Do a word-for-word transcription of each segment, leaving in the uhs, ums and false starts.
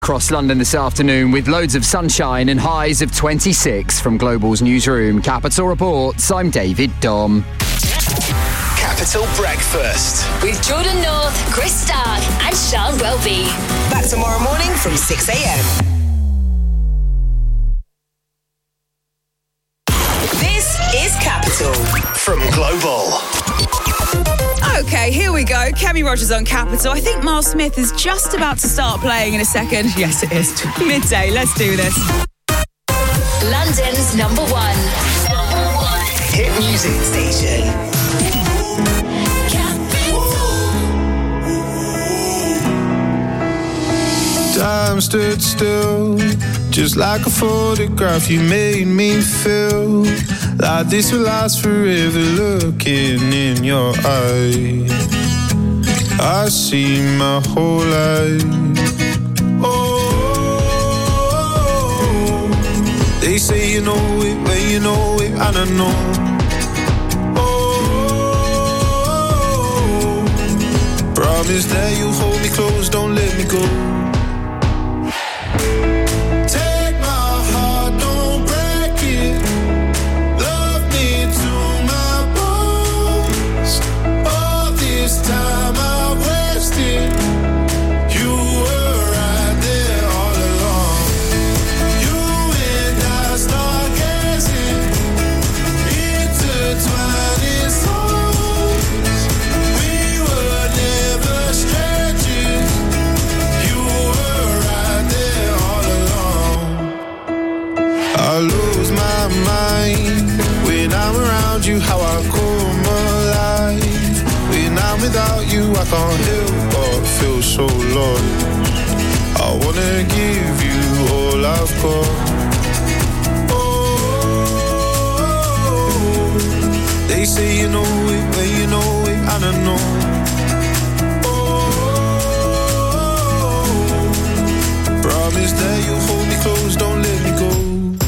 Across London this afternoon with loads of sunshine and highs of twenty-six. From Global's newsroom, Capital Reports, I'm David Dom. Capital Breakfast with Jordan North, Chris Stark and Sean Welby. Back tomorrow morning from six a.m. This is Capital from Global. Okay, here we go. Kemi Rogers on Capital. I think Miles Smith is just about to start playing in a second. Yes, it is. Midday. Let's do this. London's number one. Number one. Hit music station. Time stood still, just like a photograph. You made me feel like this will last forever. Looking in your eyes, I see my whole life. Oh, they say you know it, when you know it, and I know. Oh, promise that you hold me close, don't let me go. You how I come alive. When I'm without you, I can't help but feel so lost. I wanna give you all I've got. Oh, they say you know it, when you know it, and I know. Oh, promise that you'll hold me close, don't let me go.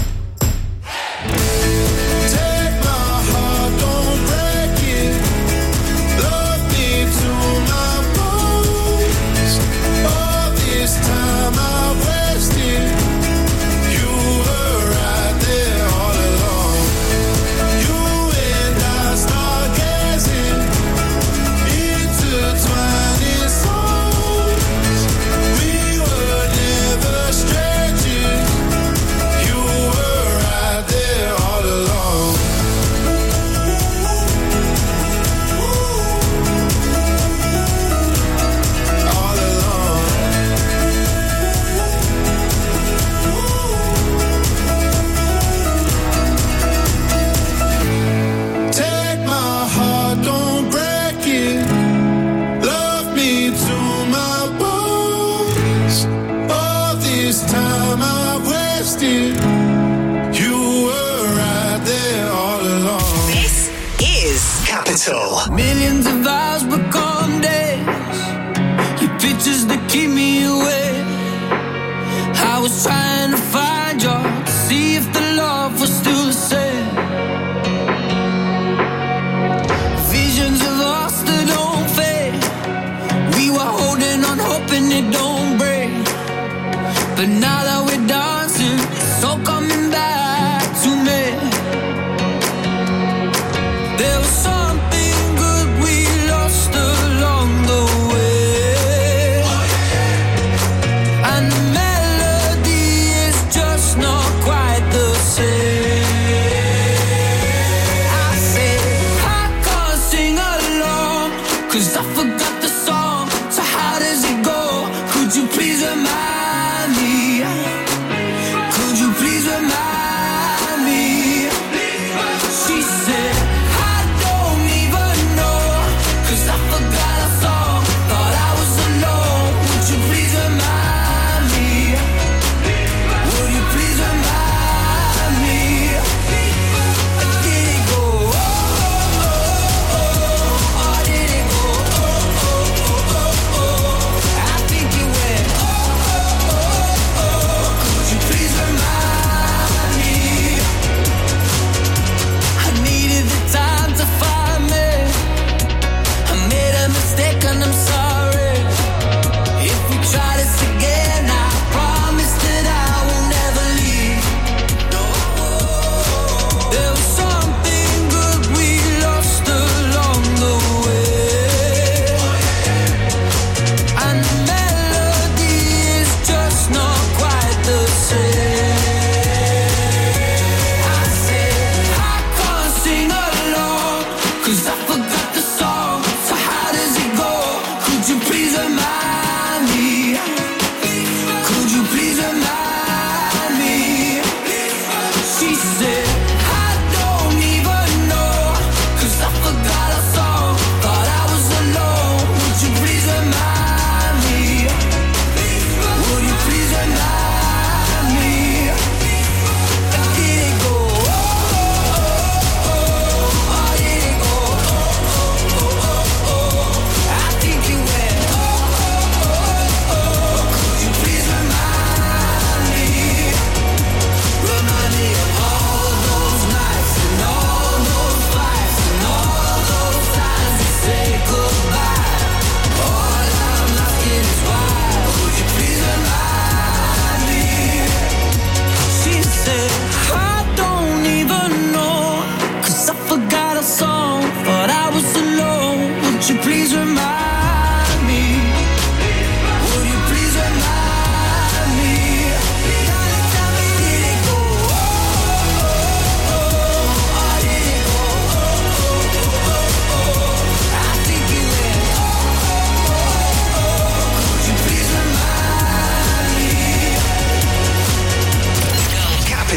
Millions of hours become days. Your pictures that keep me awake. I was trying to find you to see if the love was still the same. Visions of us that don't fade. We were holding on, hoping it don't break. But now that we're dancing, it's all coming back to me. There was something Could you please remind me? Could you please remind me?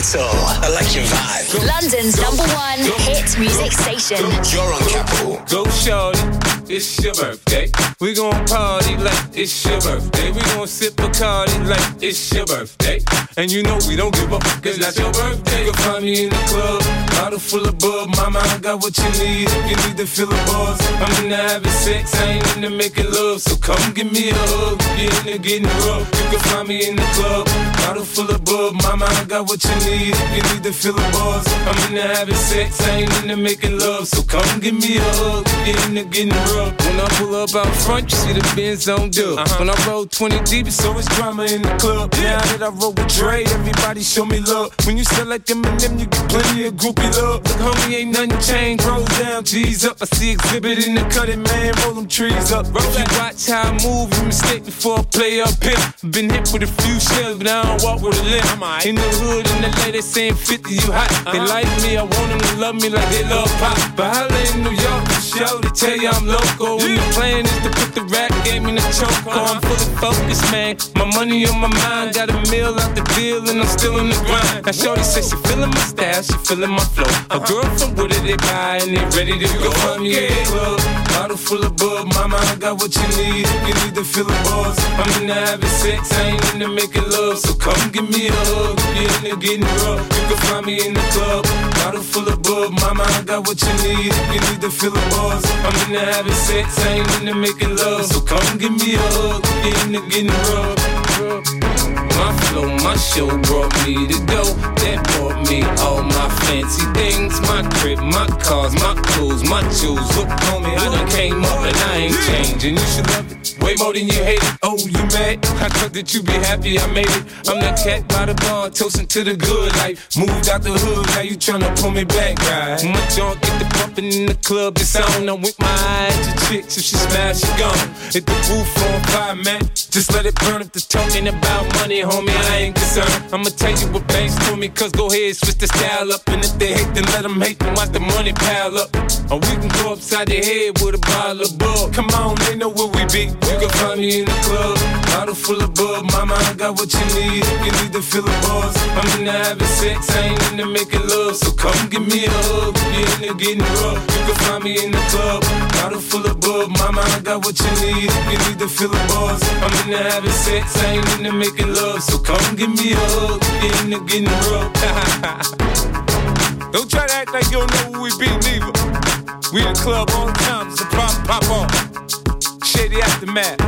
Capital. I like your vibe. London's number one hit music station. You're on Capital. Go shorty, it's your birthday. We gon' party like it's your birthday. We gon' sip Bacardi like it's your birthday. And you know we don't give up, cause that's your birthday. You can find me in the club, bottle full of bub. Mama, I got what you need if you need to feel the buzz. I'm into having sex, I ain't into making love. So come give me a hug, you into getting rough. You can find me in the club, bottle full of bub. Mama, I got what you need if you need to feel the buzz. I'm into having sex, I ain't into making love. So come give me a hug, you into getting rough. When I pull up out front, you see the Benz on dub. Uh-huh. When I roll twenty deep, it's always drama in the club. Now that I roll with Dre, everybody show me love. When you sell like them and them, you get plenty of groupie love. Look, homie, ain't nothing changed. Roll down, G's up. I see exhibit in the cutting, man. Roll them trees up. Roll that. Watch how I move. You mistake before I play up here. Been hit with a few shells, but I don't walk with a limp. In the hood, in the lady saying fifty, you hot. Uh-huh. They like me, I want them to love me like they love pop. But holla in New York, for show, they tell you I'm local. Yeah. And the plan is to put the rap game in the choke. Uh-huh. I'm fully focused, man. My money on my mind. Got a meal out the deal, and I'm still in the grind. Now, shorty says she feeling my style, she feeling my flow. A girl from Wooded, they buy, and they ready to go. Find me in the club, bottle full of bub. Mama, I got what you need if you need to feel the buzz. I'm into having sex, I ain't into making love. So come give me a hug, if you're into getting rough. You can find me in the club, bottle full of bub. Mama, I got what you need if you need to feel the buzz. I'm into having sex, I ain't into making love. So come give me a hug, if you're into getting rough. My flow, my show brought me to go. That brought me all my fancy things. My crib, my cars, my clothes, my shoes. Look, homie, I done came up and I ain't changing. You should love it way more than you hate it. Oh, you mad? I thought that you be happy I made it. I'm that cat by the bar, toasting to the good life. Moved out the hood, now you tryna pull me back, right? My junk get the pumping in the club, it's on. I'm with my eyes to chicks, if she smash, she gone. Hit the roof on fire, man. Just let it burn if they're talking about money, homie, I ain't concerned. I'ma tell you what banks told me, cause go ahead, switch the style up. And if they hate, then let them hate, then watch the money pile up. Or we can go upside the head with a bottle of bug. Come on, they know where we be. You can find me in the club, bottle full of bug. Mama, I got what you need if you need to feel the buzz. I'm into having sex, I ain't into making love. So come give me a hug, if you're into getting rough. You can find me in the club, bottle full of bug. Mama, I got what you need if you need to feel the buzz. I'm into having sex, I ain't into making love. So come give me a hug, if you're into getting rough. Don't try to act like you don't know who we be, neither. We in the club all the time, so pop, pop on. Shady Aftermath.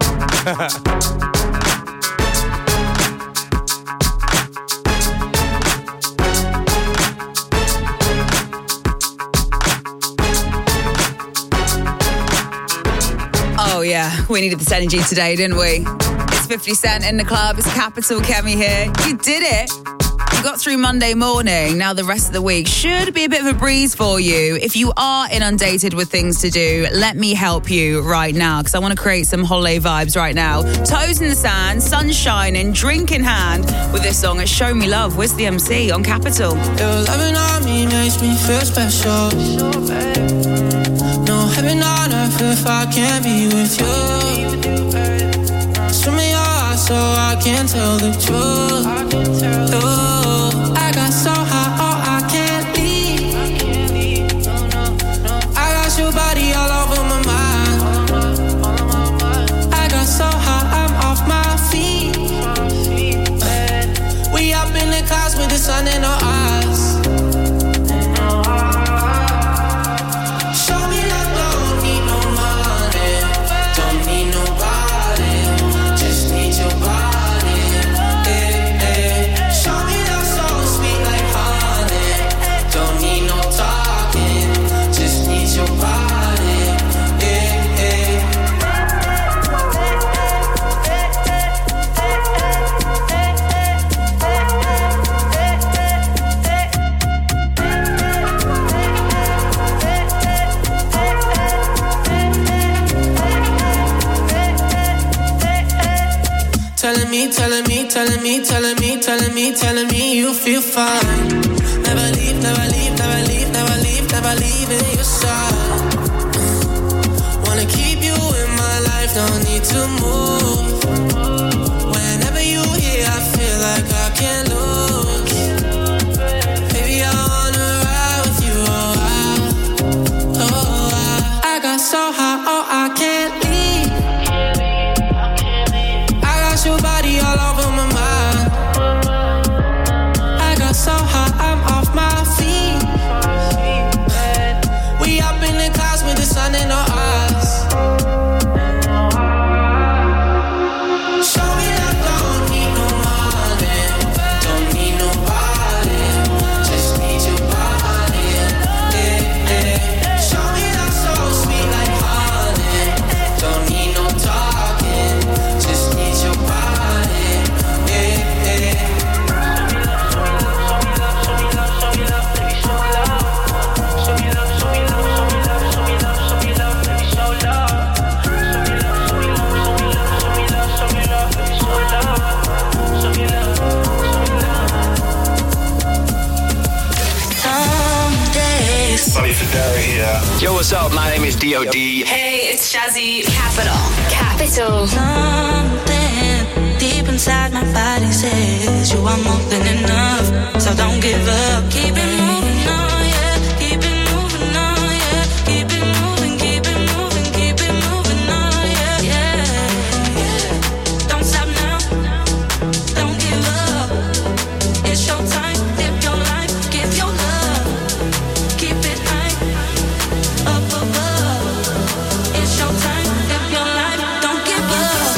Oh yeah, we needed this energy today, didn't we? It's fifty Cent in the club, it's Capital, Kemi here. You did it! You got through Monday morning. Now the rest of the week should be a bit of a breeze for you. If you are inundated with things to do, let me help you right now, because I want to create some holiday vibes right now. Toes in the sand, sun shining, drink in hand with this song at Show Me Love. Wiz the M C on Capital. Your loving on me makes me feel special. No heaven on earth if I can't be with you. Swim me your heart so I can tell the truth. Ooh. I got so high, oh, I can't leave. I got your body all over my mind. I got so high, I'm off my feet. We up in the clouds with the sun in our eyes. Show me love, don't need no money, don't need nobody, just need your body. Telling me, telling me, telling me, telling me, telling me, telling me you feel fine. Never leave, never leave, never leave, never leave, never leave in your side. Wanna keep you in my life, don't need to move. Whenever you here, I feel like I can't lose. Barry here. Yo, what's up? My name is D O D. Hey, it's Jazzy. Capital. Capital. Something deep inside my body says you are more than enough. So don't give up. Keep it moving on, yeah. Keep it moving on, yeah. Keep it moving, keep it moving, keep it moving on, yeah, yeah, yeah. Don't stop now. Don't give up. It's your time. Live your life. Give your love. Keep it high. Up above. It's your time. Live your life. Don't give up.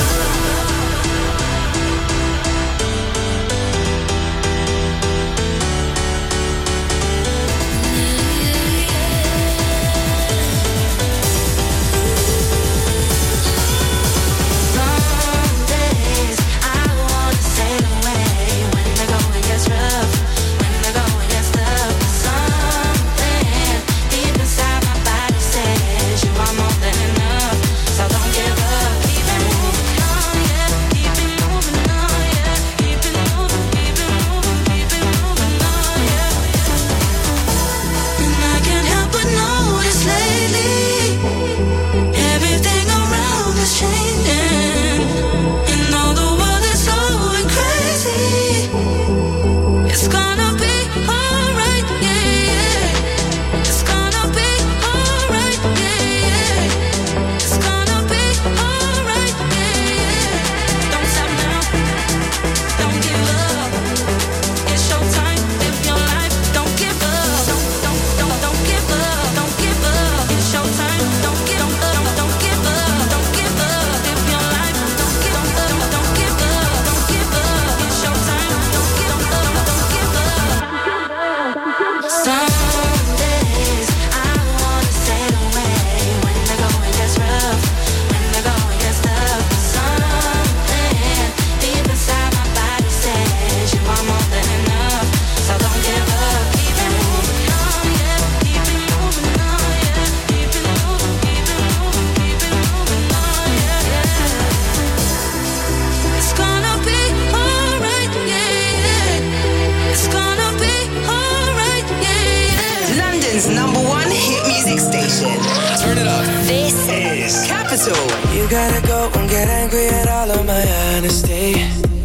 You gotta go and get angry at all of my honesty.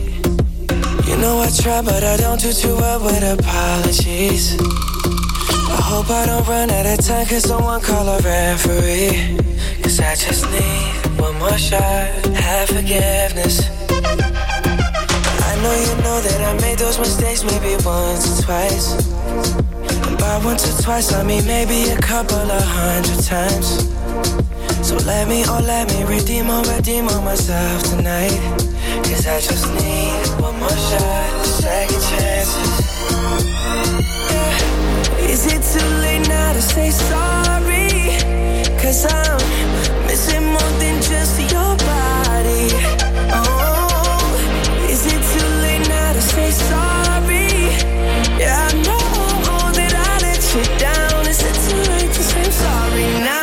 You know I try, but I don't do too well with apologies. I hope I don't run out of time, cause someone call a referee. Cause I just need one more shot, have forgiveness. I know you know that I made those mistakes maybe once or twice. And by once or twice I mean maybe a couple of hundred times. So let me, oh let me redeem or redeem on myself tonight. Cause I just need one more shot, second chances. Yeah. Is it too late now to say sorry? Cause I'm missing more than just your body. Oh, is it too late now to say sorry? Yeah, I know that I let you down. Is it too late to say sorry now?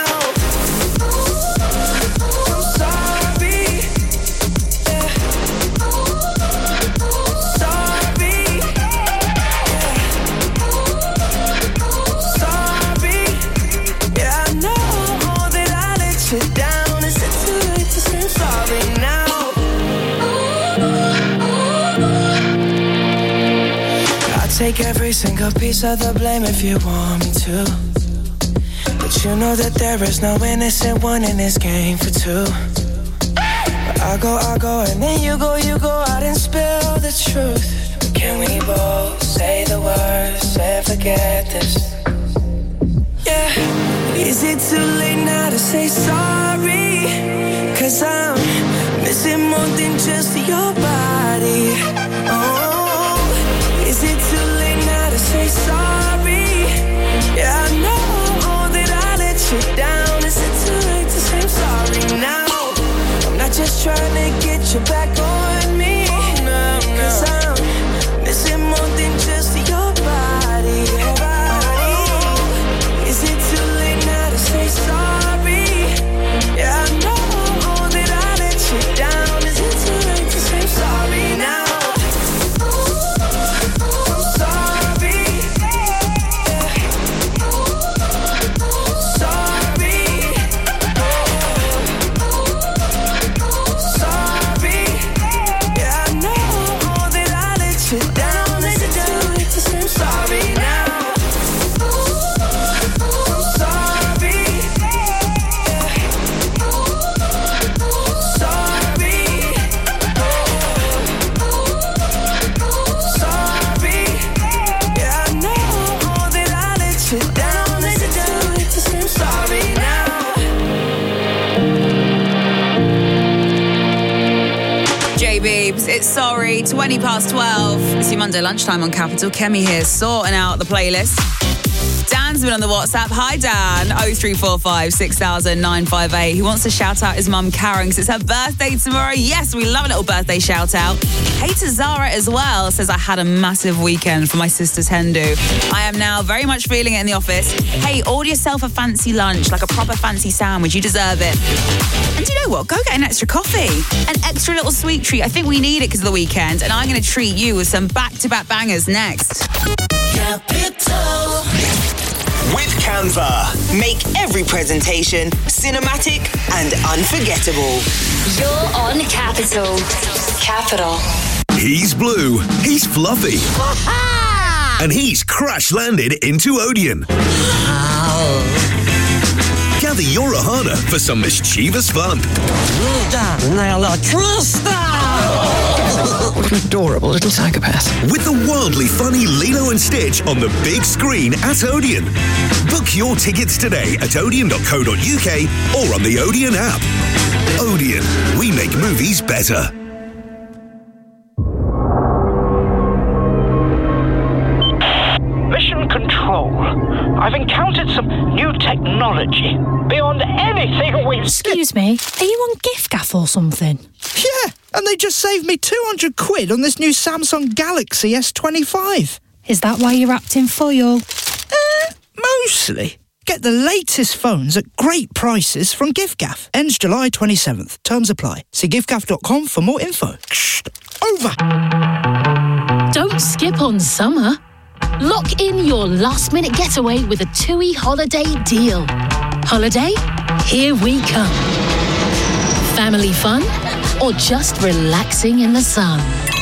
Take every single piece of the blame if you want me to. But you know that there is no innocent one in this game for two. But I go, I go, and then you go, you go out and spill the truth. But can we both say the words and forget this? Yeah. Is it too late now to say sorry? Cause I'm missing more than just your body. Oh, is it too late now to say sorry? Yeah, I know that I let you down. Is it too late to say I'm sorry now? I'm not just trying to get you back on me. No, no. Cause I'm missing more than just your body. Oh, is it too late now to say sorry? Yeah, I know that I let you down. Is it too late to say I'm sorry now? twenty past twelve. It's your Monday lunchtime on Capital. Kemi here, sorting out the playlist. Dan's been on the WhatsApp. Hi, Dan. oh three four five, six thousand, nine five eight. He wants to shout out his mum, Karen, because it's her birthday tomorrow. Yes, we love a little birthday shout out. Hey to Zara as well. Says, I had a massive weekend for my sister's hen do. I am now very much feeling it in the office. Hey, order yourself a fancy lunch, like a proper fancy sandwich. You deserve it. And you know what? Go get an extra coffee. An extra little sweet treat. I think we need it because of the weekend. And I'm going to treat you with some back-to-back bangers next. Capital. With Canva, make every presentation cinematic and unforgettable. You're on Capital. Capital. He's blue, he's fluffy, and he's crash-landed into Odeon. Gather your Ohana for some mischievous fun. What an adorable little psychopath. With the wildly funny Lilo and Stitch on the big screen at Odeon. Book your tickets today at odeon dot co dot uk or on the Odeon app. Odeon, we make movies better. Mission Control. I've encountered some new technology beyond anything we've... Excuse me, are you on giffgaff or something? Yeah, and they just saved me two hundred quid on this new Samsung Galaxy S twenty-five. Is that why you're acting foil? Uh, mostly. Get the latest phones at great prices from giffgaff. Ends July twenty-seventh. Terms apply. See giffgaff dot com for more info. Shh, over. Don't skip on summer. Lock in your last-minute getaway with a TUI holiday deal. Holiday? Here we come. Family fun? Or just relaxing in the sun?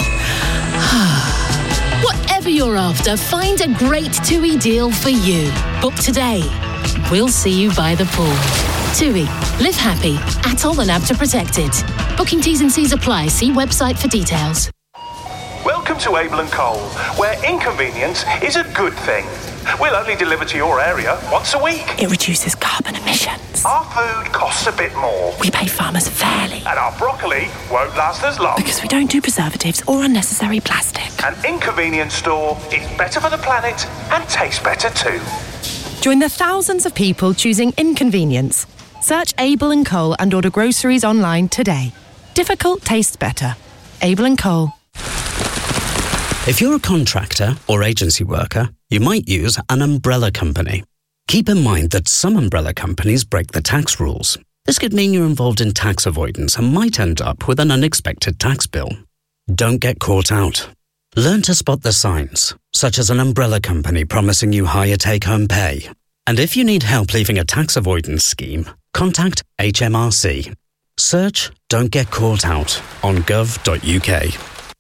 Whatever you're after, find a great TUI deal for you. Book today. We'll see you by the pool. TUI. Live happy. Atoll and ABTA protected. Booking T's and C's apply. See website for details. Welcome to Able and Cole, where inconvenience is a good thing. We'll only deliver to your area once a week. It reduces carbon emissions. Our food costs a bit more. We pay farmers fairly. And our broccoli won't last as long. Because we don't do preservatives or unnecessary plastic. An inconvenience store is better for the planet and tastes better too. Join the thousands of people choosing inconvenience. Search Able and Cole and order groceries online today. Difficult tastes better. Able and Cole. If you're a contractor or agency worker, you might use an umbrella company. Keep in mind that some umbrella companies break the tax rules. This could mean you're involved in tax avoidance and might end up with an unexpected tax bill. Don't get caught out. Learn to spot the signs, such as an umbrella company promising you higher take-home pay. And if you need help leaving a tax avoidance scheme, contact H M R C. Search Don't Get Caught Out on gov dot uk.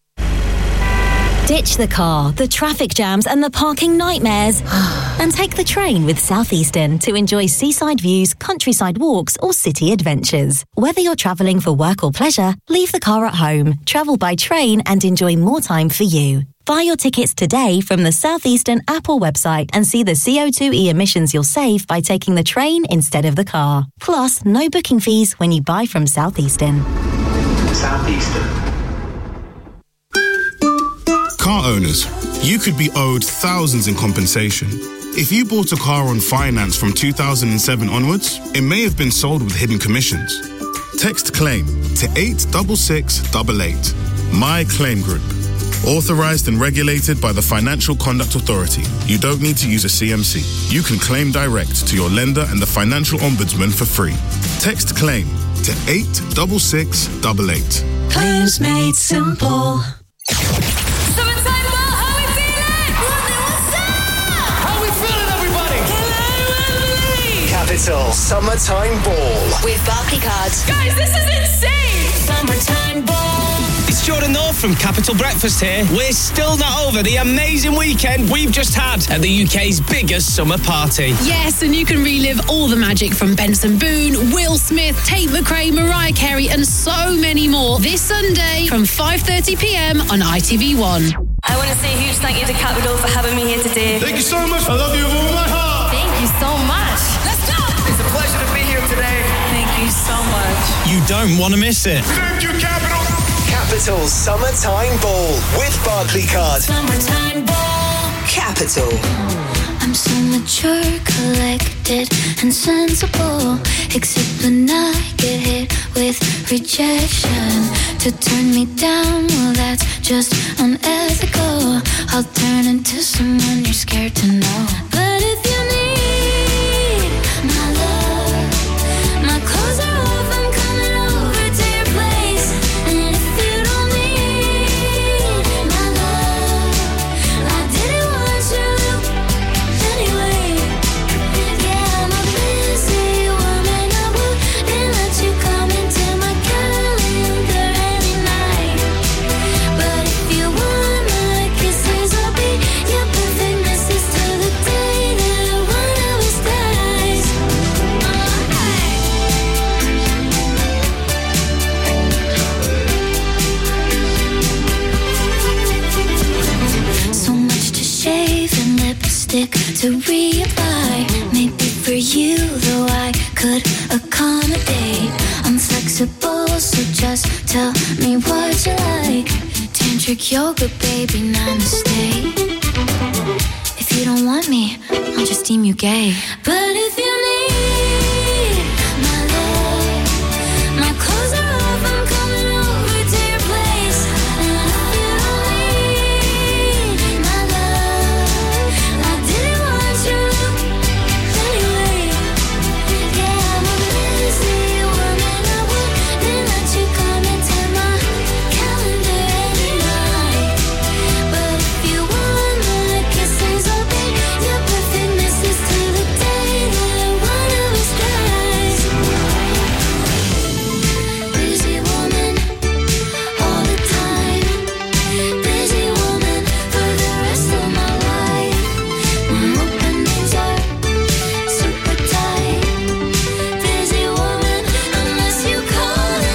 Ditch the car, the traffic jams and the parking nightmares and take the train with Southeastern to enjoy seaside views, countryside walks or city adventures. Whether you're travelling for work or pleasure, leave the car at home, travel by train and enjoy more time for you. Buy your tickets today from the Southeastern app or website and see the C O two E emissions you'll save by taking the train instead of the car. Plus, no booking fees when you buy from Southeastern. Southeastern. Car owners, you could be owed thousands in compensation. If you bought a car on finance from two thousand seven onwards, it may have been sold with hidden commissions. Text CLAIM to eight six six eight eight. My Claim Group. Authorized and regulated by the Financial Conduct Authority. You don't need to use a C M C. You can claim direct to your lender and the Financial Ombudsman for free. Text CLAIM to eight six six eight eight. Claims made simple. Capital Summertime Ball. With Barclaycard. Guys, this is insane! Summertime Ball. It's Jordan North from Capital Breakfast here. We're still not over the amazing weekend we've just had at the U K's biggest summer party. Yes, and you can relive all the magic from Benson Boone, Will Smith, Tate McRae, Mariah Carey and so many more this Sunday from five thirty p m on I T V one. I want to say a huge thank you to Capital for having me here today. Thank you so much. I love you with all my heart. Thank you so much. Let's go. It's a pleasure to be here today. Thank you so much. You don't want to miss it. Thank you, Capital. Capital Capital Summertime Ball with Barclaycard. Summertime Ball. Capital. I'm so mature, collected, and sensible. Except when I get hit with rejection. To turn me down, well, that's just unethical. I'll turn into someone you're scared to know. But if you need my love, my clothes are off, I'm coming over to your place. And if you don't need my love, I did it once, you anyway. Yeah, I'm a busy woman, I wouldn't let you come into my calendar any night. But if you want my kisses, I'll be your perfect missus till the day that one of us dies. So much to shave and lipstick to reapply. Maybe for you, though, I could accommodate. I'm flexible, so just tell me what you like. Tantric yoga, baby, namaste. If you don't want me, I'll just deem you gay. But if you need my love, my clothes are off, I'm coming over to your place. And if you don't need my love, I did it once, you anyway. Yeah, I'm a busy woman, I wouldn't let you come into my calendar any night. But if you want my kisses, I'll be your perfect missus till the day that one of us dies. Busy woman, all the time. Busy woman for the rest of my life. My openings are super tight. Busy woman, unless you call it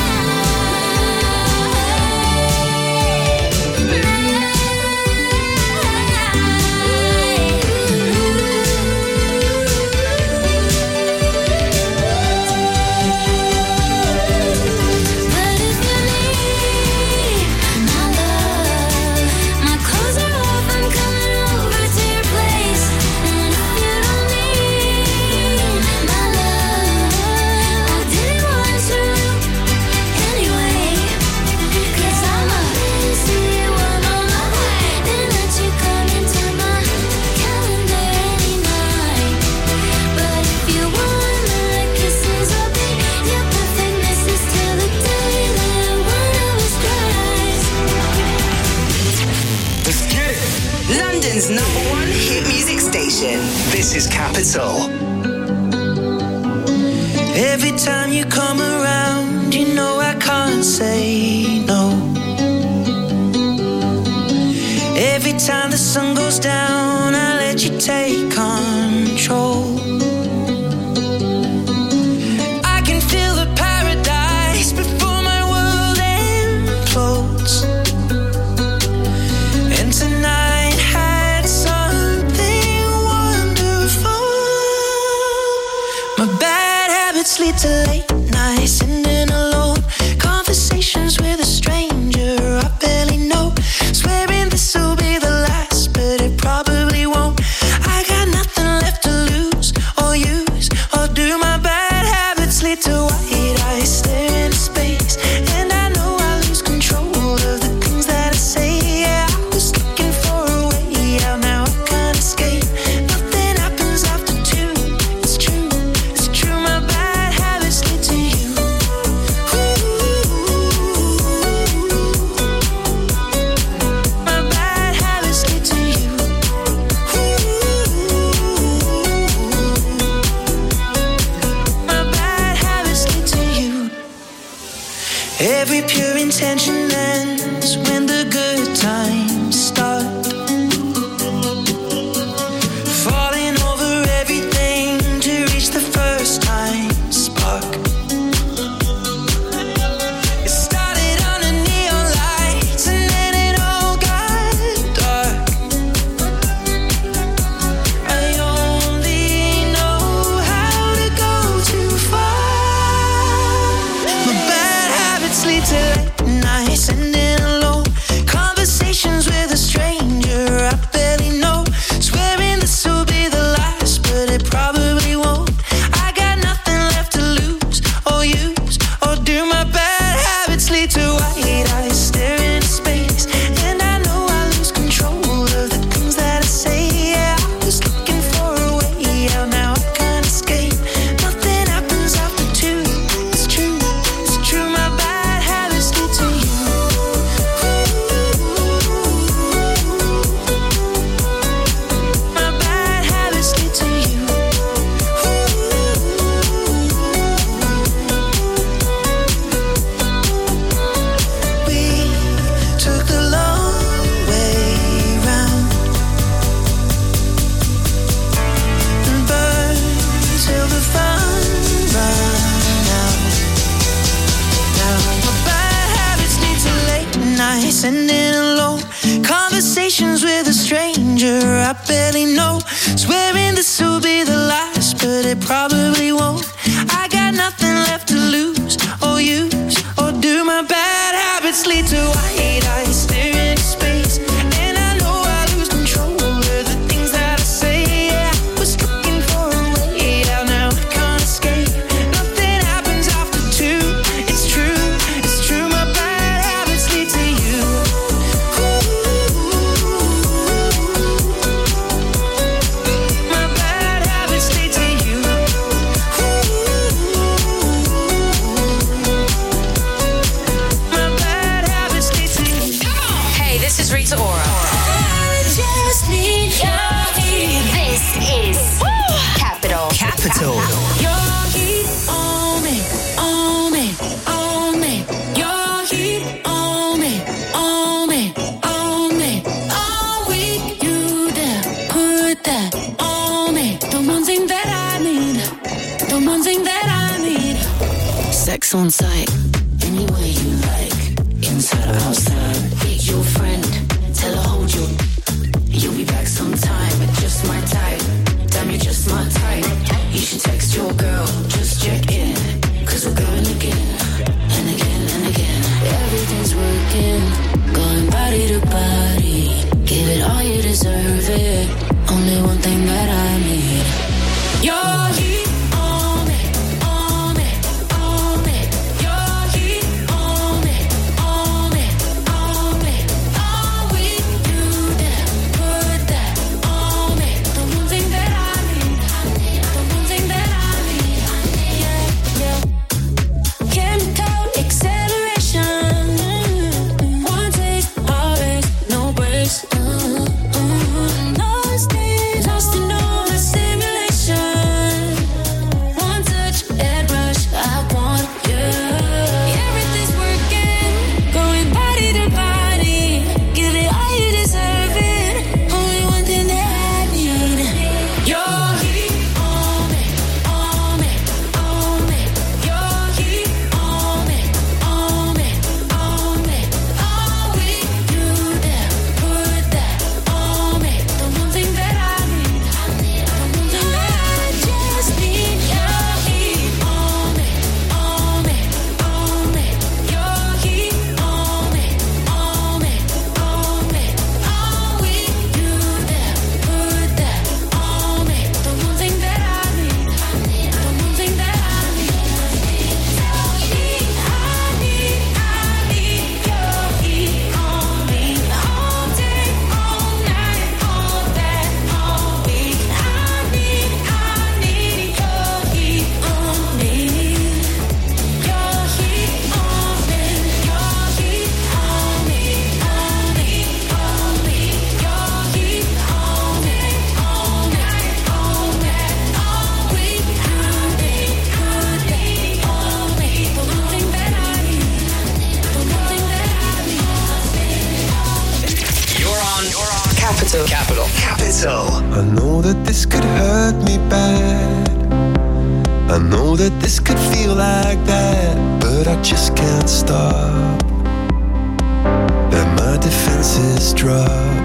But if you need my love, my clothes are off, I'm coming over to your place. And if you don't need my love, I did it once, you anyway. 'Cause I'm a busy woman, I wouldn't let you come into my calendar any night. But if you want my kisses, I'll be your perfect missus till the day that one of us dies. Let's get it. London's number one hit music station. This is Capital. Every time you come around, you know I can't say no. Every time the sun goes down, I let you take control. I can feel the paradise before my world implodes. And tonight had something wonderful. My bad habits lead to late nights, sitting alone. Conversations with a stranger I barely know. Swearing this'll be the last, but it probably won't. I got nothing left to lose or conversations with a stranger I barely know. Swearing this will be the last, but it probably won't. I got nothing left to lose or use, or do my bad habits lead to white eyes staring into space? And I know I lose control of the things that I say. Yeah, I was looking for a way out, now I can't escape. Nothing happens after two. It's true, it's true. My bad habits lead to you. My bad habits lead to you. My bad habits lead to you. Hey, this is Rita Ora. I just need your heat. This is Capital. Capital. Your heat on me, on me, on me. Your heat on me, on me, on me. All week you dare put that on me. The one thing that I need, the one thing that I need. Sex on site, any way you like. Inside or outside, hit your friend, tell her hold you. You'll be back sometime, just my type. Damn, you're just my type. You should text your girl, just check in. Cause we're going again, and again, and again. Everything's working, going body to body. Give it all, you deserve it. Only one thing that I need. Your heat on me, on me, on me. Your heat on me, on me, on me. All week you dare put that on me. The one thing that I need, the one thing that I need. Yeah, yeah. Chemical acceleration. One taste, always, no breaks. Mm, mm. Lost in, lost in all the simulation. One touch, head rush, I want you. Everything's working, going body to body. Give it all, you deserve it. Only one thing that I need. Your heat on me, on me, on me. Your heat on me, on me, on me. All week you dare put that on me. The one thing that I need, the one thing that I just need. Your heat on me, on me, on me. Your heat on me, on me, on me. All week you dare put that on me. The one thing that I need, the one thing that I need. Your heat, I need, I need your heat on me. All day, all night, all that, all week. I need, I need your heat on me. Your heat on me, your heat on me, on me, on me. Your heat on me, all night, all that, all week. I need, I need on me. The one thing that I need, the one thing that I need. You're on. You're on. Capital. Capital. Capital. I know that this could hurt me bad. I know that this could feel like that, but I just can't stop. Let my defenses drop.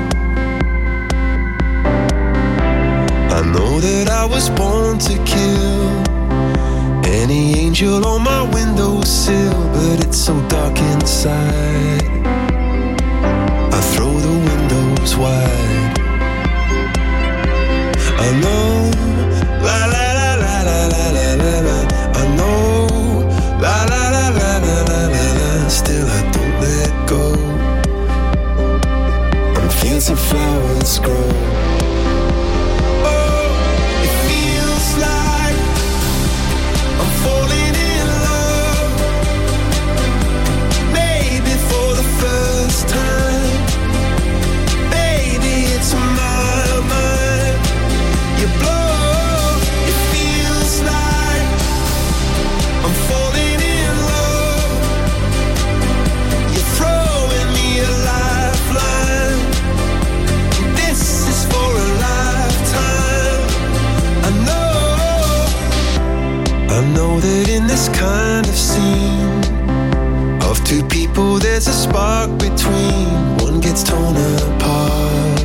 I know that I was born to kill any angel on my windowsill, but it's so dark inside. I throw the windows wide. I know, la la la la la la la la la. I know, la la la la la la la la. Still I don't let go. I'm feeling some flowers grow. Oh, it feels like I'm falling in love. Maybe for the first time. Baby, it's my mind. You blow. It feels like I'm falling in love. You're throwing me a lifeline. This is for a lifetime. I know, I know that in this kind of scene of two people there's a spark between. One gets torn apart.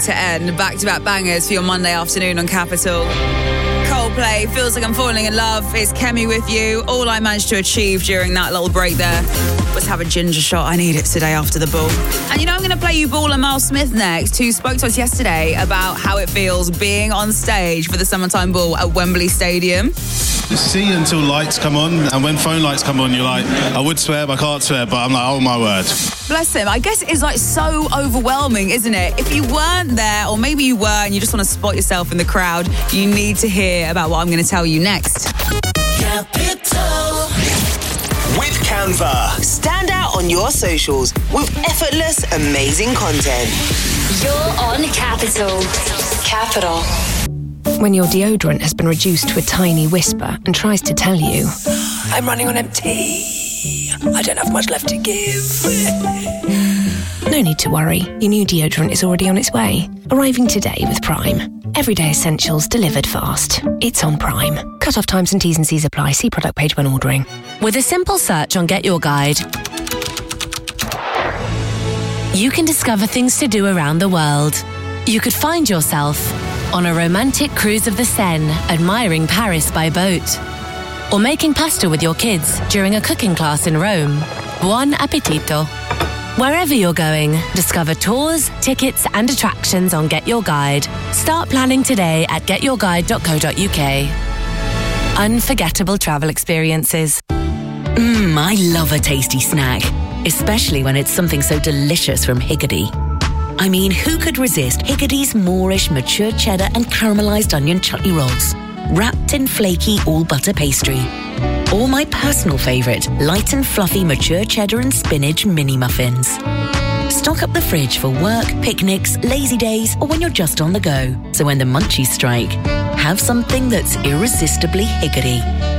to end. Back-to-back bangers for your Monday afternoon on Capital. Coldplay, Feels Like I'm Falling in Love. It's Kemi with you. All I managed to achieve during that little break there was have a ginger shot. I need it today after the ball. And you know, I'm going to play you baller Mel Smith next, who spoke to us yesterday about how it feels being on stage for the Summertime Ball at Wembley Stadium. See until lights come on, and when phone lights come on, you're like, I would swear, but I can't swear, but I'm like, oh my word. Bless him. I guess it is like so overwhelming, isn't it? If you weren't there, or maybe you were and you just want to spot yourself in the crowd, you need to hear about what I'm going to tell you next. Capital. With Canva. Stand out on your socials with effortless, amazing content. You're on Capital. Capital. When your deodorant has been reduced to a tiny whisper and tries to tell you, I'm running on empty, I don't have much left to give. No need to worry, your new deodorant is already on its way. Arriving today with Prime. Everyday essentials delivered fast. It's on Prime. Cut-off times and T's and C's apply. See product page when ordering. With a simple search on Get Your Guide, you can discover things to do around the world. You could find yourself on a romantic cruise of the Seine, admiring Paris by boat. Or making pasta with your kids during a cooking class in Rome. Buon appetito. Wherever you're going, discover tours, tickets and attractions on Get Your Guide. Start planning today at get your guide dot co dot uk. Unforgettable travel experiences. Mmm, I love a tasty snack, especially when it's something so delicious from Higgidy. I mean, who could resist Higgidy's Moorish mature cheddar and caramelised onion chutney rolls, wrapped in flaky all-butter pastry? Or my personal favourite, light and fluffy mature cheddar and spinach mini muffins. Stock up the fridge for work, picnics, lazy days, or when you're just on the go. So when the munchies strike, have something that's irresistibly Higgidy.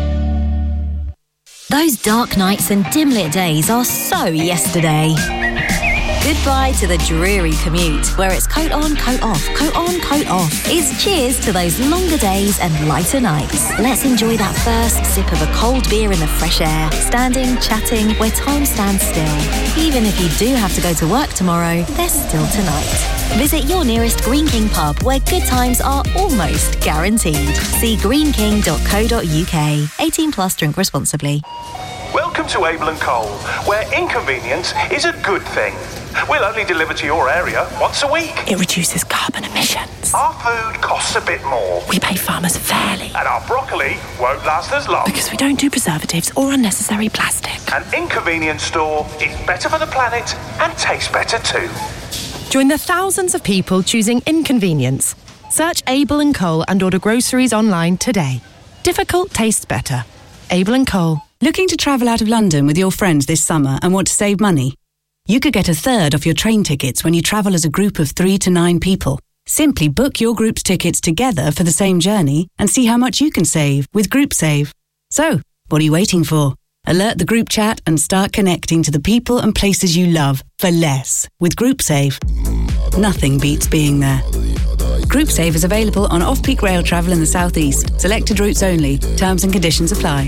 Those dark nights and dim-lit days are so yesterday. Goodbye to the dreary commute, where it's coat on, coat off, coat on, coat off. It's cheers to those longer days and lighter nights. Let's enjoy that first sip of a cold beer in the fresh air, standing, chatting, where time stands still. Even if you do have to go to work tomorrow, there's still tonight. Visit your nearest Green King pub, where good times are almost guaranteed. See green king dot co dot uk. eighteen plus, drink responsibly. Welcome to Abel and Cole, where inconvenience is a good thing. We'll only deliver to your area once a week. It reduces carbon emissions. Our food costs a bit more. We pay farmers fairly. And our broccoli won't last as long. Because we don't do preservatives or unnecessary plastic. An inconvenience store is better for the planet and tastes better too. Join the thousands of people choosing inconvenience. Search Abel and Cole and order groceries online today. Difficult tastes better. Abel and Cole. Looking to travel out of London with your friends this summer and want to save money? You could get a third off your train tickets when you travel as a group of three to nine people. Simply book your group's tickets together for the same journey and see how much you can save with GroupSave. So, what are you waiting for? Alert the group chat and start connecting to the people and places you love for less with GroupSave. Nothing beats being there. GroupSave is available on off-peak rail travel in the southeast. Selected routes only. Terms and conditions apply.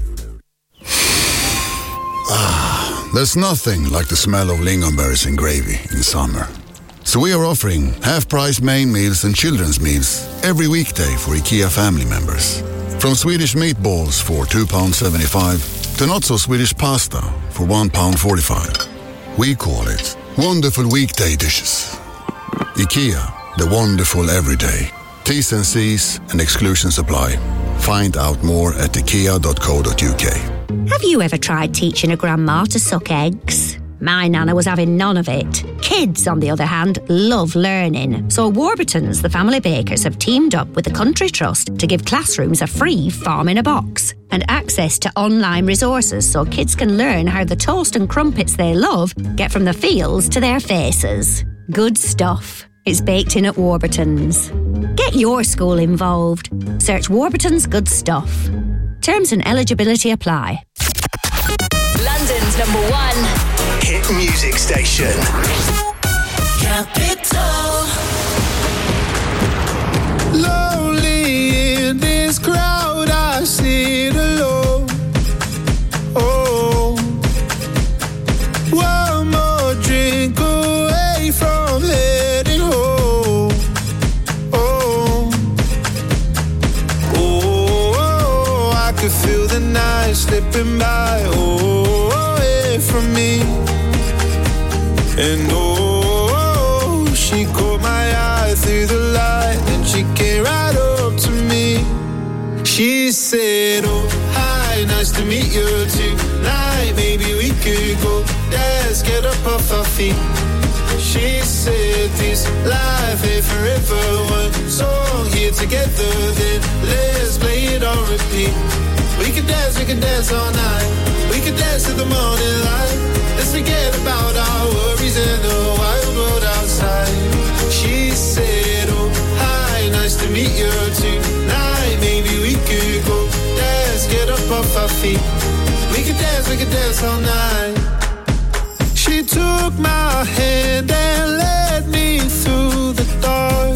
Ah, there's nothing like the smell of lingonberries and gravy in summer. So we are offering half-price main meals and children's meals every weekday for IKEA family members. From Swedish meatballs for two pounds seventy-five to not-so-Swedish pasta for one pound forty-five. We call it Wonderful Weekday Dishes. IKEA, the wonderful everyday. T's and C's and exclusions apply. Find out more at ikea dot co dot uk. Have you ever tried teaching a grandma to suck eggs? My nana was having none of it. Kids, on the other hand, love learning. So Warburton's, the family bakers, have teamed up with the Country Trust to give classrooms a free farm in a box and access to online resources so kids can learn how the toast and crumpets they love get from the fields to their faces. Good stuff. It's baked in at Warburton's. Get your school involved. Search Warburton's Good Stuff. Terms and eligibility apply. London's number one hit music station. Capital. Lonely in this crowd, I sit alone. Oh, one more drink away from heading home. slipping by, oh, away from me. And oh, she caught my eye through the light, and she came right up to me. She said, oh, hi, nice to meet you tonight. Maybe we could go dance, get up off our feet. She said this life ain't forever. One song here together, then let's play it on repeat. We can dance, we can dance all night. We can dance to the morning light. Let's forget about our worries and the wild world outside. She said, oh, hi, nice to meet you tonight. Maybe we could go dance, get up off our feet. We can dance, we can dance all night. She took my hand and led me through the dark.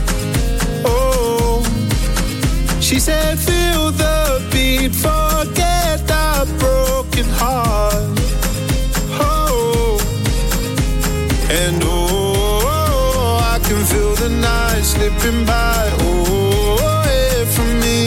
Oh, she said, feel the beat, forget that broken heart. Oh, and oh, I can feel the night slipping by, oh, away from me.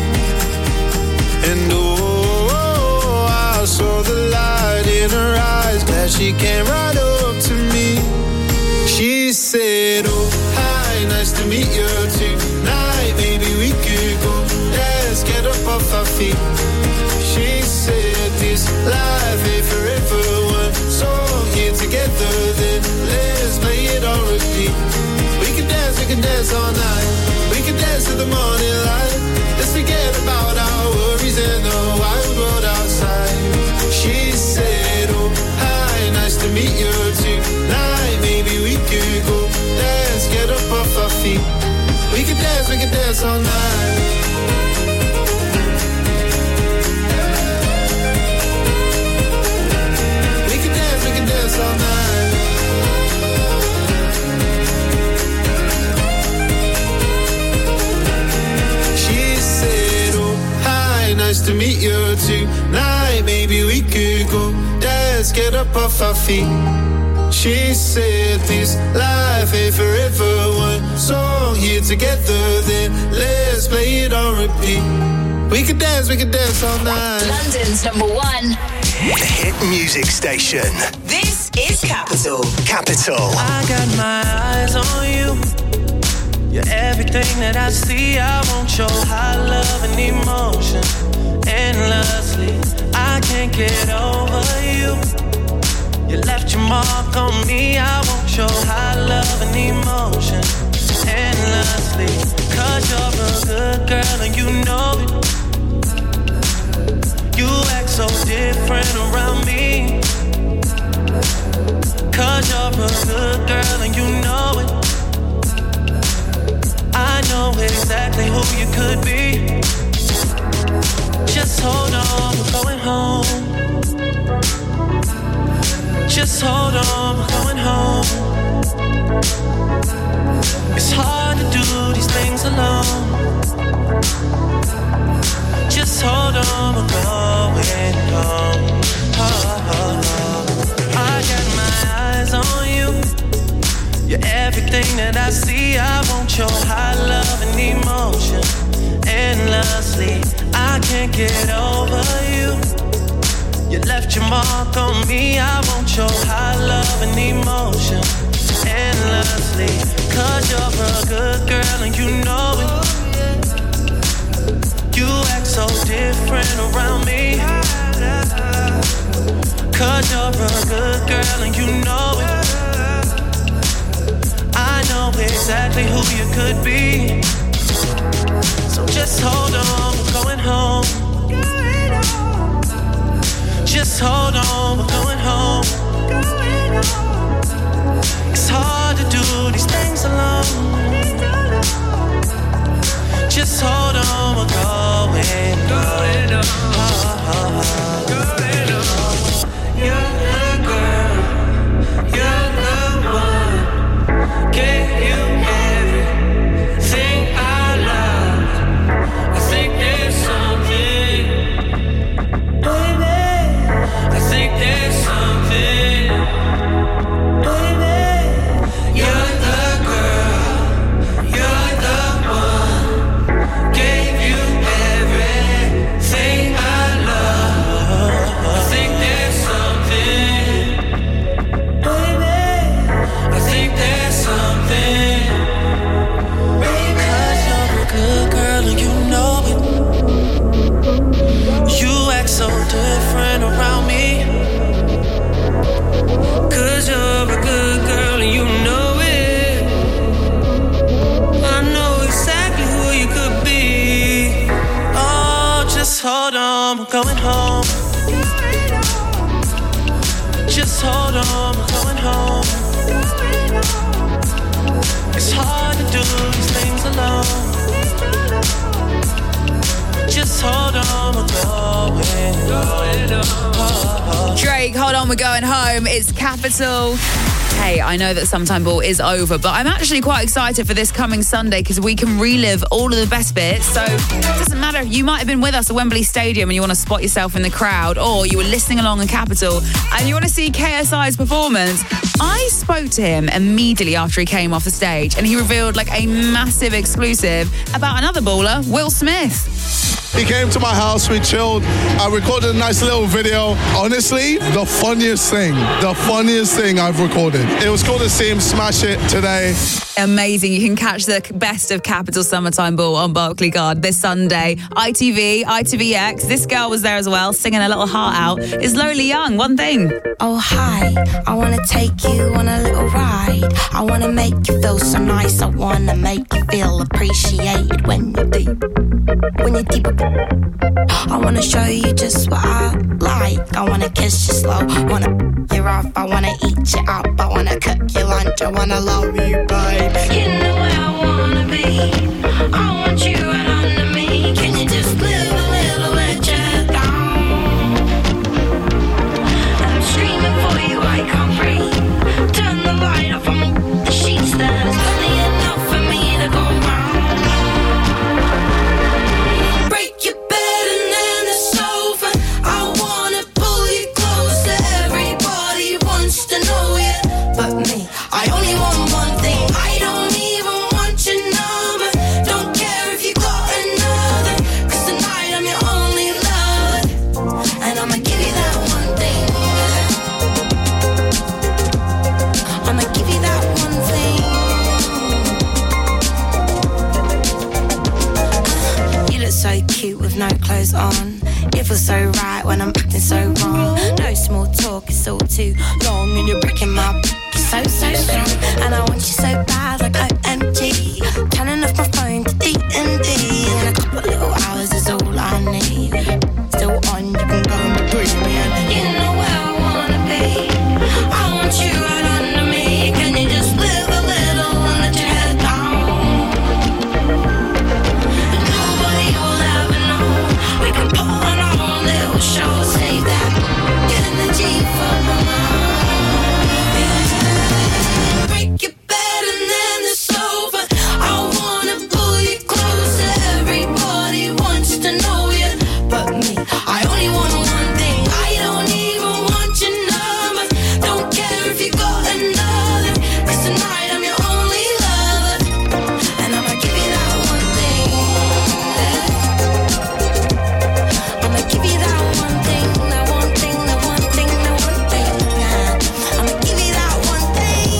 And oh, I saw the light in her eyes, glad she came right up to me. She said, oh, hi, nice to meet you tonight. Maybe we could go dance, get up off our feet. She said, this life ain't forever. One song here together, then let's play it on repeat. We can dance, we can dance all night. We can dance to the morning light. Let's forget about our worries and the wild world outside. She said, oh, hi, nice to meet you tonight. Maybe we could go dance, get up off our feet. We can dance, we can dance all night. We can dance, we can dance all night. She said, oh, hi, nice to meet you tonight. Maybe we could go dance, get up off our feet. She said this life ain't forever. One song here together, then let's play it on repeat. We can dance, we can dance all night. London's number one The hit music station. This is Capital. Capital. I got my eyes on you. You're everything that I see. I want your high love and emotion endlessly. I can't get over you. You left your mark on me. I want your high love and emotion endlessly. Cause you're a good girl and you know it. You act so different around me. Cause you're a good girl and you know it. I know exactly who you could be. Just hold on, we're going home. Just hold on, we're going home. It's hard to do these things alone. Just hold on, we're going home. Oh, oh, oh. I got my eyes on you. You're everything that I see. I want your high love and emotion endlessly. I can't get over you. You left your mark on me. I want your high love and emotion endlessly. Cause you're a good girl and you know it. You act so different around me. Cause you're a good girl and you know it. I know exactly who you could be. So just hold on, we're going home. Just hold on, we're going home. It's hard to do these things alone. Just hold on, we're going home. Oh, oh, oh. You're the girl, you're the one. Gave you everything Just hold on, we're going home. Just hold on, we're going home. It's hard to do these things alone. Just hold on, we're going home. Drake, hold on, we're going home. It's Capital. Hey, I know that Sometime Ball is over, but I'm actually quite excited for this coming Sunday because we can relive all of the best bits. So it doesn't matter. You might have been with us at Wembley Stadium and you want to spot yourself in the crowd, or you were listening along in Capital and you want to see K S I's performance. I spoke to him immediately after he came off the stage and he revealed like a massive exclusive about another baller, Will Smith. He came to my house, we chilled, I recorded a nice little video. Honestly, the funniest thing, the funniest thing I've recorded. It was cool to see him smash it today. Amazing. You can catch the best of Capital Summertime Ball on Barclaycard this Sunday. I T V, I T V X. This girl was there as well, singing a little heart out. It's Lowly Young, One Thing. Oh, hi. I want to take you on a little ride. I want to make you feel so nice. I want to make you feel appreciated when you're deep. When you're deep. I want to show you just what I like. I want to kiss you slow. I want to you off. I want to eat you up. I want to cook your lunch. I want to love you, babe. You know where I want to be. I want you right under me. Can you just live a little bit down? I'm screaming for you, I can't breathe. Turn the light off, I'm the sheets. There's plenty enough for me to go round. Break your bed and then the sofa. I wanna pull you closer. Everybody wants to know you, but me, I only want one thing. I don't even want your number. Don't care if you got another, 'cause tonight I'm your only lover. And I'ma give you that one thing. I'ma give you that one thing. You look so cute with no clothes on. It feels so right when I'm acting so wrong. No small talk, it's all too long. And you're breaking my b- so, so strong. And I want you so bad like O M G. Turning off my phone to D and D. And a couple little hours is all I need. Still on, you can go and breathe me in. You know where I wanna be. I want you right under me. Can you just live a little and let your head down? And nobody will ever know. We can put on our own little show. Save that energy for my mind. Break your bed and then the sofa. I wanna pull you closer. Everybody wants to know you, but me, I only want one thing. I don't even want your number. Don't care if you got another, 'cause tonight I'm your only lover. And I'ma give you that one thing. I'ma give you that one thing, that one thing, that one thing, that one thing. I'ma give you that one thing.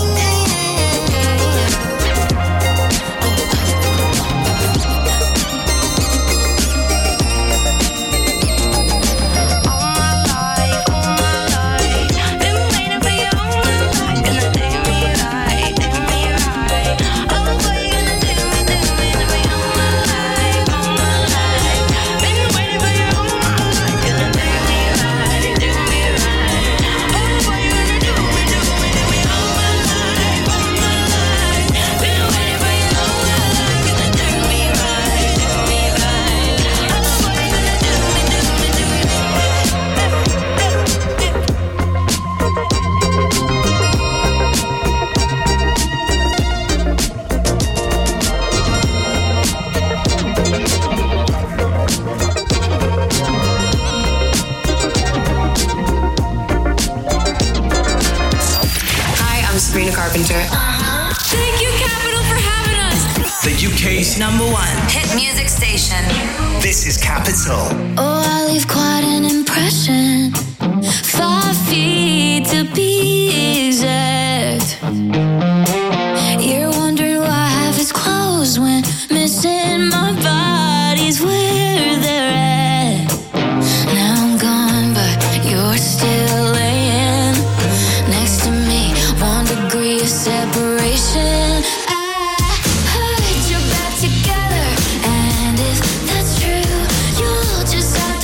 Hi, I'm Sabrina Carpenter. Thank you, Capital, for having us. The U K's number one Hit music station. This is Capital. Oh, I leave quite an impression. Five feet to be exact. You're wondering why half is closed when missing my body's where they're at. Now I'm gone, but you're still laying next to me. One degree of separation. I heard you're back together, and if that's true, you'll just have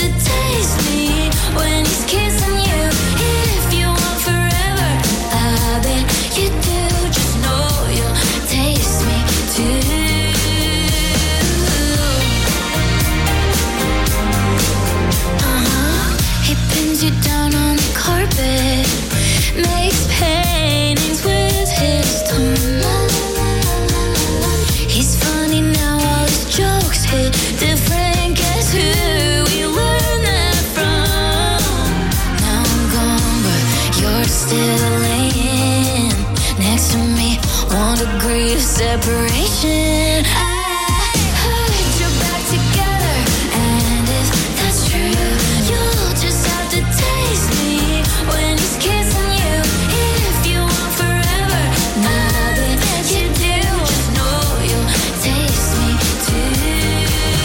separation. I heard you're back together, and if that's true, you'll just have to taste me when he's kissing you. If you want forever, now that you do, just know you'll taste me too.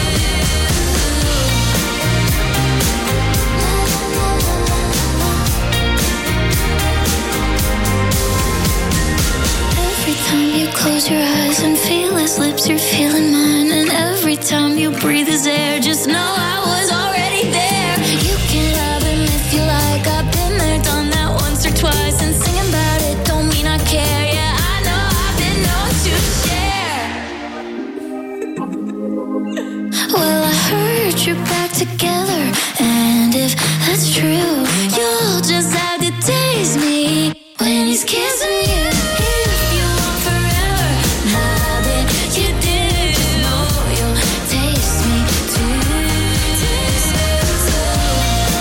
Every time you close your eyes and feel his lips, you're feeling mine. And every time you breathe his air, just know I was already there. You can have him if you like. I've been there, done that once or twice. And singing about it don't mean I care. Yeah, I know I've been known to share. Well, I heard you're back together, and if that's true, you'll just have to taste me when he's kissing you. If you want forever, now that you do, know you'll taste me too. Taste me too.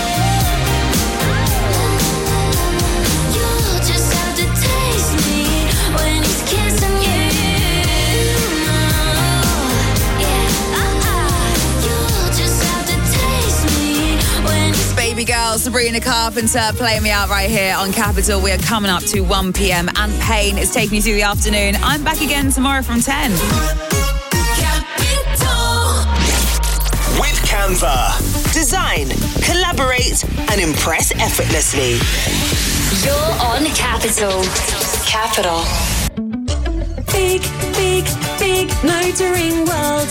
You'll just have to taste me when he's kissing you. Yeah, uh-uh. You'll just have to taste me when he's Baby girl, Sabrina Carpenter, playing me out right here on Capital. We are coming up to one p.m. and Pain is taking you through the afternoon. I'm back again tomorrow from ten. With Canva. Design, collaborate, and impress effortlessly. You're on Capital. Capital. Big, big, big motoring world.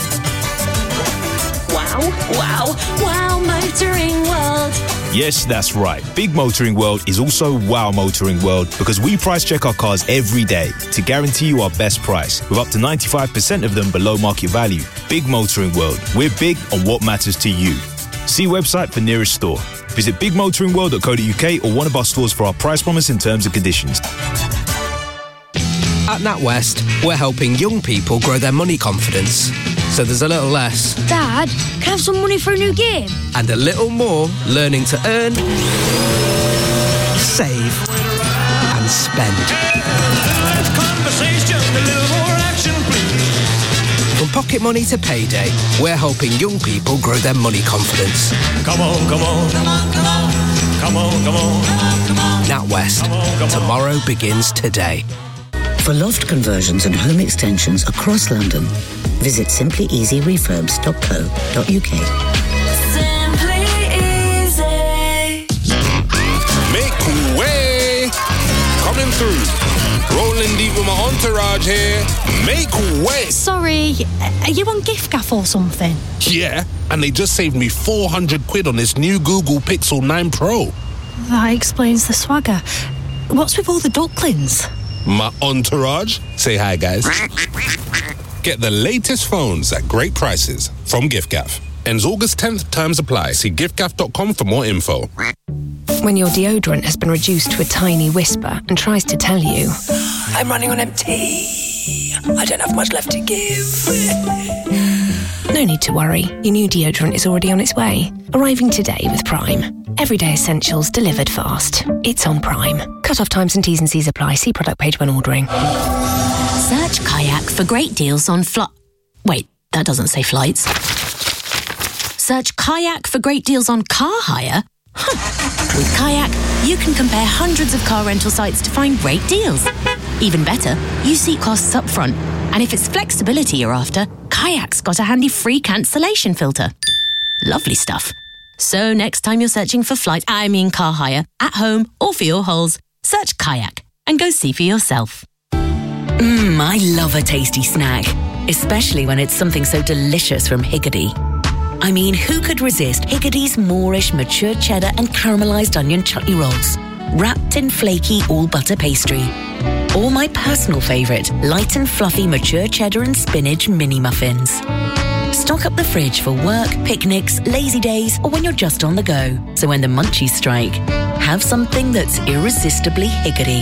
Wow, wow, wow, motoring world. Yes, that's right. Big Motoring World is also Wow Motoring World because we price check our cars every day to guarantee you our best price with up to ninety-five percent of them below market value. Big Motoring World. We're big on what matters to you. See website for nearest store. Visit big motoring world dot co dot uk or one of our stores for our price promise and terms and conditions. At NatWest, we're helping young people grow their money confidence. So there's a little less. Dad, can I have some money for a new game? And a little more learning to earn, save, and spend. Conversation, a little more action, please. From pocket money to payday, we're helping young people grow their money confidence. Come on, come on, come on, come on, come on, come on, come on. NatWest, tomorrow begins today. For loft conversions and home extensions across London, visit simply easy refurbs dot co dot uk. Simply easy. Make way! Coming through. Rolling deep with my entourage here. Make way! Sorry, are you on giffgaff or something? Yeah, and they just saved me four hundred quid on this new Google Pixel nine Pro. That explains the swagger. What's with all the ducklings? My entourage. Say hi, guys. Get the latest phones at great prices from giffgaff. Ends August tenth, terms apply. See giffgaff dot com for more info. When your deodorant has been reduced to a tiny whisper and tries to tell you, I'm running on empty. I don't have much left to give. no need to worry. Your new deodorant is already on its way. Arriving today with Prime. Everyday essentials delivered fast. It's on Prime. Cut-off times and T's and C's apply. See product page when ordering. Search Kayak for great deals on flight. Wait, that doesn't say flights. Search Kayak for great deals on car hire. Huh. With Kayak, you can compare hundreds of car rental sites to find great deals. Even better, you see costs up front. And if it's flexibility you're after, Kayak's got a handy free cancellation filter. Lovely stuff. So next time you're searching for flight, I mean car hire, at home or for your holes, search Kayak and go see for yourself. Mmm, I love a tasty snack, especially when it's something so delicious from Higgedy. I mean, who could resist Higgedy's Moorish mature cheddar and caramelised onion chutney rolls, wrapped in flaky all-butter pastry? Or my personal favourite, light and fluffy mature cheddar and spinach mini muffins. Stock up the fridge for work, picnics, lazy days, or when you're just on the go. So when the munchies strike, have something that's irresistibly Higgedy.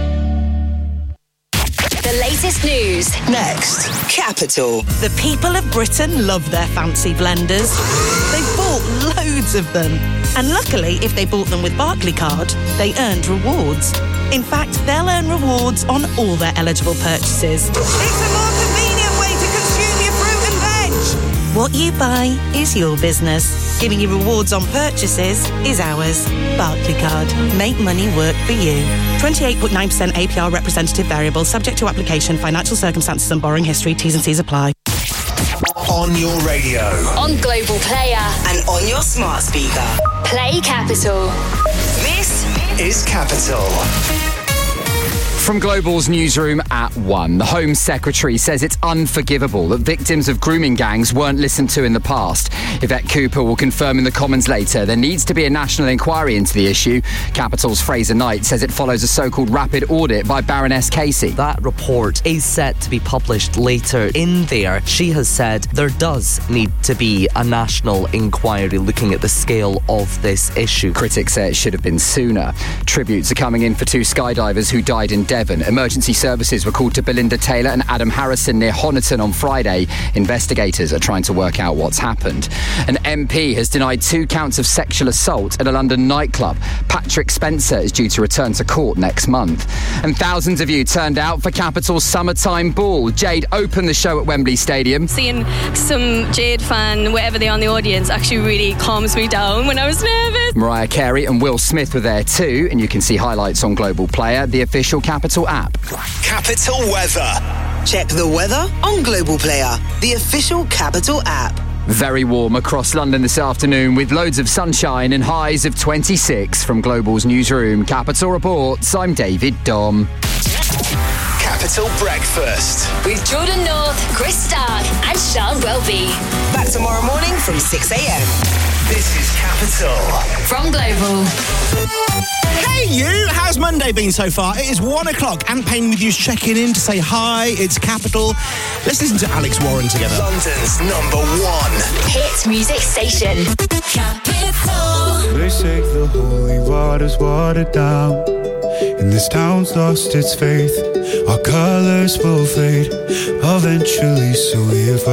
The latest news. Next, Capital. The people of Britain love their fancy blenders. They've bought loads of them. And luckily, if they bought them with Barclaycard, they earned rewards. In fact, they'll earn rewards on all their eligible purchases. It's a more convenient way to consume your fruit and veg. What you buy is your business. Giving you rewards on purchases is ours. Barclaycard. Make money work for you. twenty-eight point nine percent A P R representative variable, subject to application, financial circumstances and borrowing history. T's and C's apply. On your radio. On Global Player. And on your smart speaker. Play Capital. This is Capital. From Global's newsroom at one, the Home Secretary says it's unforgivable that victims of grooming gangs weren't listened to in the past. Yvette Cooper will confirm in the Commons later there needs to be a national inquiry into the issue. Capital's Fraser Knight says it follows a so-called rapid audit by Baroness Casey. That report is set to be published later. In there, she has said there does need to be a national inquiry looking at the scale of this issue. Critics say it should have been sooner. Tributes are coming in for two skydivers who died in Devon. Emergency services were called to Belinda Taylor and Adam Harrison near Honiton on Friday. Investigators are trying to work out what's happened. An M P has denied two counts of sexual assault at a London nightclub. Patrick Spencer is due to return to court next month. And thousands of you turned out for Capital's Summertime Ball. Jade opened the show at Wembley Stadium. Seeing some Jade fan, wherever they are in the audience, actually really calms me down when I was nervous. Mariah Carey and Will Smith were there too, and you can see highlights on Global Player, the official Capital app. Capital Weather. Check the weather on Global Player, the official Capital app. Very warm across London this afternoon with loads of sunshine and highs of twenty-six. From Global's newsroom, Capital Reports, I'm David Dom. Capital Breakfast. With Jordan North, Chris Stark and Sean Welby. Back tomorrow morning from six a.m. This is Capital. From Global. Hey you, how's Monday been so far? It is one o'clock. Ant Payne with you's checking in to say hi. It's Capital. Let's listen to Alex Warren together. London's number one hit music station. Capital. They say the holy water's watered down, and this town's lost its faith. Our colours will fade eventually, so if I